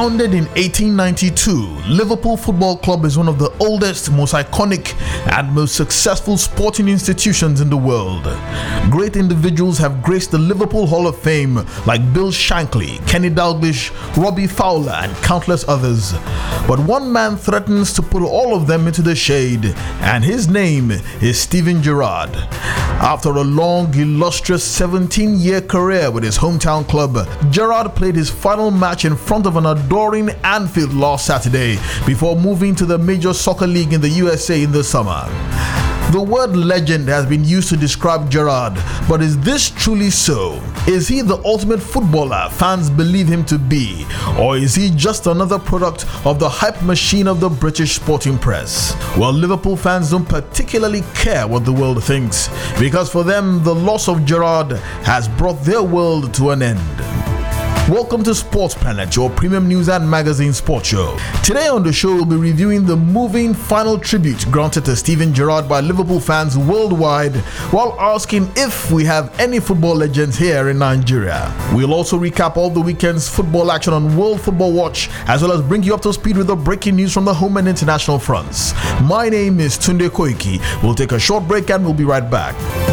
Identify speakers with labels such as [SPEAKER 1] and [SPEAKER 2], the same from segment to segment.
[SPEAKER 1] Founded in 1892, Liverpool Football Club is one of the oldest, most iconic, and most successful sporting institutions in the world. Great individuals have graced the Liverpool Hall of Fame like Bill Shankly, Kenny Dalglish, Robbie Fowler, and countless others. But one man threatens to put all of them into the shade, and his name is Steven Gerrard. After a long, illustrious 17-year career with his hometown club, Gerrard played his final match in front of an adoring Anfield last Saturday before moving to the major soccer league in the USA in the summer. The word legend has been used to describe Gerrard, but is this truly so? Is he the ultimate footballer fans believe him to be, or is he just another product of the hype machine of the British sporting press? Well, Liverpool fans don't particularly care what the world thinks, because for them, the loss of Gerrard has brought their world to an end. Welcome to Sports Planet, your premium news and magazine sports show. Today on the show, we'll be reviewing the moving final tribute granted to Steven Gerrard by Liverpool fans worldwide, while asking if we have any football legends here in Nigeria. We'll also recap all the weekend's football action on World Football Watch, as well as bring you up to speed with the breaking news from the home and international fronts. My name is Tunde Koiki. We'll take a short break and we'll be right back.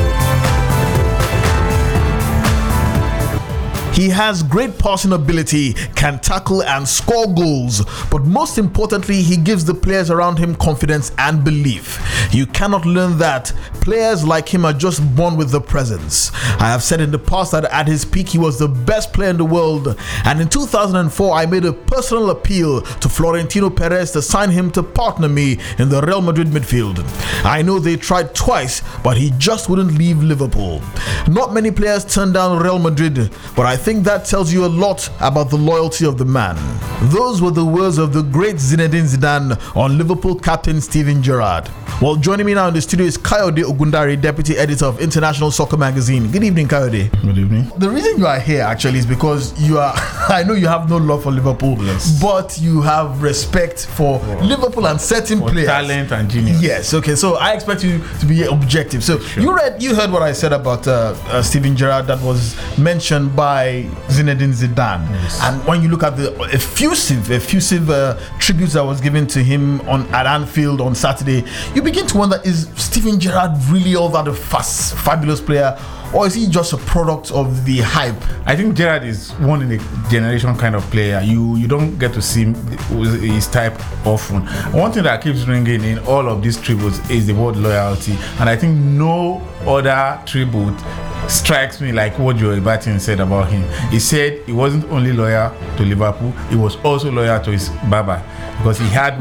[SPEAKER 1] He has great passing ability, can tackle and score goals, but most importantly, he gives the players around him confidence and belief. You cannot learn that. Players like him are just born with the presence. I have said in the past that at his peak, he was the best player in the world, and in 2004, I made a personal appeal to Florentino Perez to sign him to partner me in the Real Madrid midfield. I know they tried twice, but he just wouldn't leave Liverpool. Not many players turned down Real Madrid, but I think that tells you a lot about the loyalty of the man. Those were the words of the great Zinedine Zidane on Liverpool captain Steven Gerrard. Well, joining me now in the studio is Kayode Ogundare, deputy editor of International Soccer Magazine. Good evening, Kayode.
[SPEAKER 2] Good evening.
[SPEAKER 1] The reason you are here actually is because you are, I know you have no love for Liverpool,
[SPEAKER 2] yes,
[SPEAKER 1] but you have respect for Liverpool and certain players.
[SPEAKER 2] Talent and genius.
[SPEAKER 1] Yes, okay, so I expect you to be objective. So sure. You heard what I said about Steven Gerrard that was mentioned by Zinedine Zidane.
[SPEAKER 2] Yes.
[SPEAKER 1] And when you look at the effusive tributes that was given to him at Anfield on Saturday, you begin to wonder, is Steven Gerrard really all that a fabulous player, or is he just a product of the hype?
[SPEAKER 2] I think Gerrard is one in a generation kind of player. You don't get to see his type often. One thing that keeps ringing in all of these tributes is the word loyalty, and I think no other tribute strikes me like what Joel Barton said about him. He said he wasn't only loyal to Liverpool, he was also loyal to his barber, because he had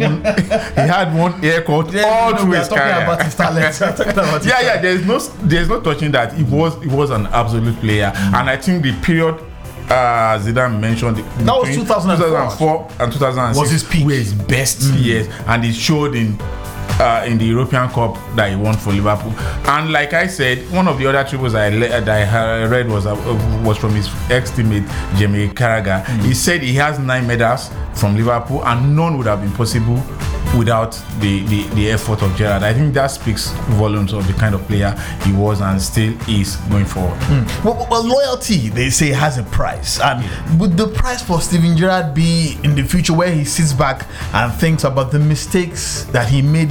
[SPEAKER 2] one haircut all through his career.
[SPEAKER 1] About his talent.
[SPEAKER 2] Yeah. There's no touching that. He was an absolute player, and I think the period Zidane mentioned,
[SPEAKER 1] that was
[SPEAKER 2] 2004 and 2006
[SPEAKER 1] was his peak,
[SPEAKER 2] were his best years, and it showed in the European Cup that he won for Liverpool. And like I said, one of the other tributes I read was from his ex-teammate Jamie Carragher. He said he has 9 medals from Liverpool, and none would have been possible without the effort of Gerrard. I think that speaks volumes of the kind of player he was and still is going forward.
[SPEAKER 1] Well, loyalty, they say, has a price. And would the price for Steven Gerrard be in the future where he sits back and thinks about the mistakes that he made?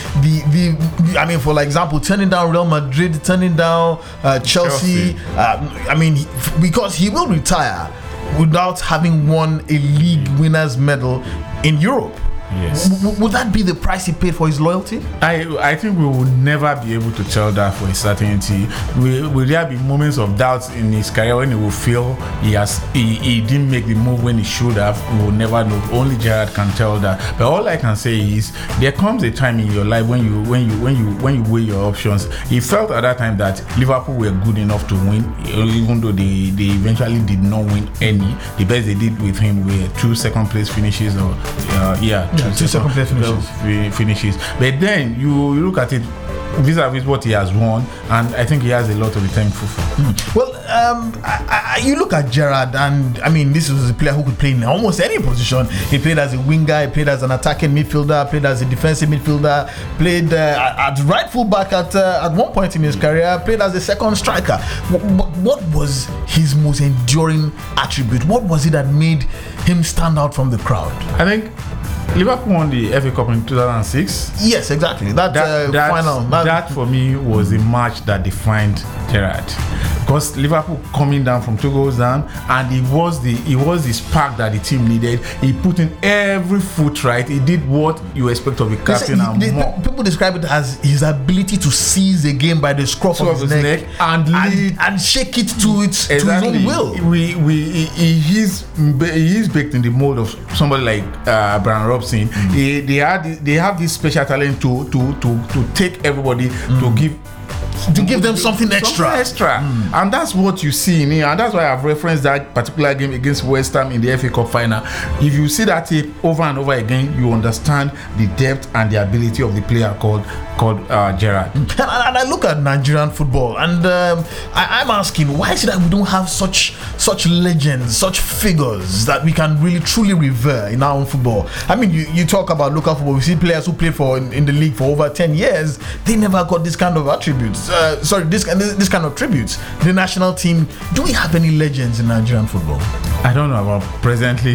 [SPEAKER 1] For example, turning down Real Madrid, turning down Chelsea. Because he will retire without having won a league winner's medal in Europe.
[SPEAKER 2] Yes.
[SPEAKER 1] Would that be the price he paid for his loyalty?
[SPEAKER 2] I think we will never be able to tell that for a certainty. Will there be moments of doubt in his career when he will feel he didn't make the move when he should have? We will never know. Only Gerrard can tell that. But all I can say is there comes a time in your life when you weigh your options. He felt at that time that Liverpool were good enough to win, even though they eventually did not win any. The best they did with him were 2 second place finishes, two second place finishes. But then you look at it vis-a-vis what he has won, and I think he has a lot to be thankful for.
[SPEAKER 1] Well, you look at Gerrard, and I mean, this was a player who could play in almost any position. He played as a winger, he played as an attacking midfielder, played as a defensive midfielder, played at right full back at one point in his career, played as a second striker. What was his most enduring attribute? What was it that made him stand out from the crowd?
[SPEAKER 2] I think Liverpool won the FA Cup in 2006.
[SPEAKER 1] Yes, exactly. That final.
[SPEAKER 2] That for me was the match that defined Gerrard, because Liverpool coming down from 2 goals down, and it was the spark that the team needed. He put in every foot right. He did what you expect of a captain and more.
[SPEAKER 1] People describe it as his ability to seize a game by the scruff of his neck and shake it to his own will.
[SPEAKER 2] He is baked in the mold of somebody like Brian Robson. They have this special talent to take everybody to give them something extra. And that's what you see in here, and that's why I've referenced that particular game against West Ham in the FA Cup final. If you see that tape over and over again, you understand the depth and the ability of the player called Gerrard.
[SPEAKER 1] And I look at Nigerian football, and I'm asking, why is it that we don't have such legends, such figures that we can really truly revere in our own football? I mean, you talk about local football. We see players who play in the league for over 10 years. They never got this kind of attributes. This kind of tributes. The national team. Do we have any legends in Nigerian football?
[SPEAKER 2] I don't know about presently.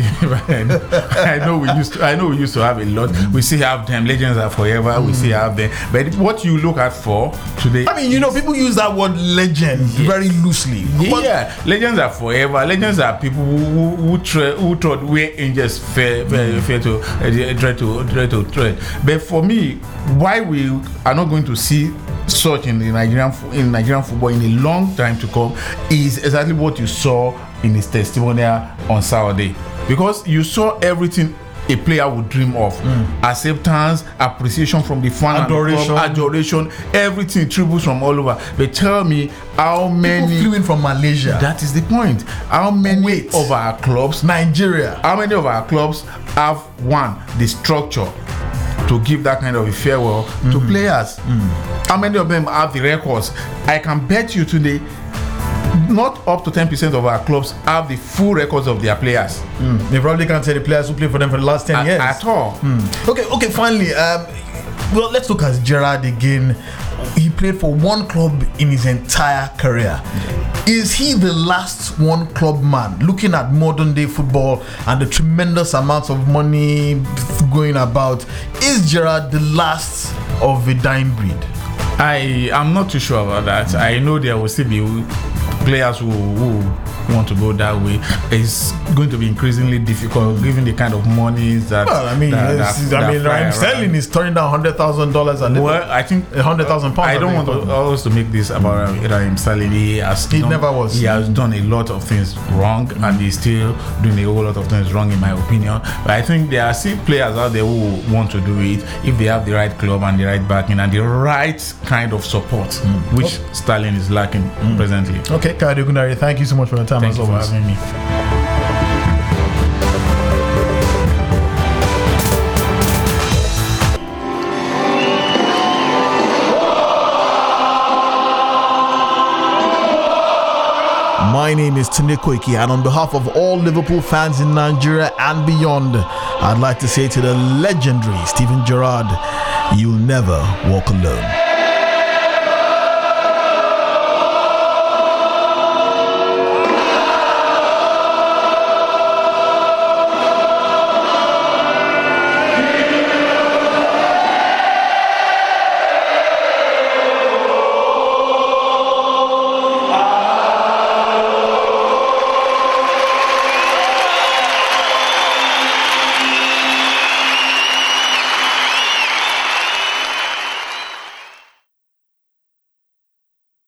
[SPEAKER 2] I know we used to have a lot. We still have them. Legends are forever. We still have them. But what you look at for today,
[SPEAKER 1] I mean, people use that word legend very loosely.
[SPEAKER 2] Yeah, legends are forever. Legends are people who thought where angels fair to try to tread. But for me, why we are not going to see such in Nigerian football in a long time to come is exactly what you saw in his testimonial on Saturday, because you saw everything a player would dream of. Acceptance, appreciation from the fan, adoration, everything, tributes from all over. But tell me, how many
[SPEAKER 1] people flew in from Malaysia?
[SPEAKER 2] That is the point. How many of our clubs,
[SPEAKER 1] Nigeria,
[SPEAKER 2] how many of our clubs have the structure to give that kind of a farewell to players? How many of them have the records? I can bet you today, not up to 10% of our clubs have the full records of their players.
[SPEAKER 1] They probably can't say the players who played for them for the last 10 years.
[SPEAKER 2] At all.
[SPEAKER 1] Okay, finally, well, let's look at Gerrard again. He played for one club in his entire career. Is he the last one club man? Looking at modern day football and the tremendous amounts of money going about, is Gerrard the last of a dying breed?
[SPEAKER 2] I'm not too sure about that. I know there will still be players who want to go that way. It's going to be increasingly difficult given the kind of money that.
[SPEAKER 1] Well, I mean, Raheem Sterling is turning down $100,000.
[SPEAKER 2] Well, I think
[SPEAKER 1] £100,000.
[SPEAKER 2] I don't want to always to make this about Raheem Sterling. He has done a lot of things wrong, and he's still doing a whole lot of things wrong, in my opinion. But I think there are still players out there who want to do it if they have the right club and the right backing and the right kind of support, which Sterling is lacking presently.
[SPEAKER 1] Okay, Kayode Ogundaire, thank you so much for your time.
[SPEAKER 2] Thank you for having me.
[SPEAKER 1] My name is Tunde Koiki, and on behalf of all Liverpool fans in Nigeria and beyond, I'd like to say to the legendary Steven Gerrard, you'll never walk alone.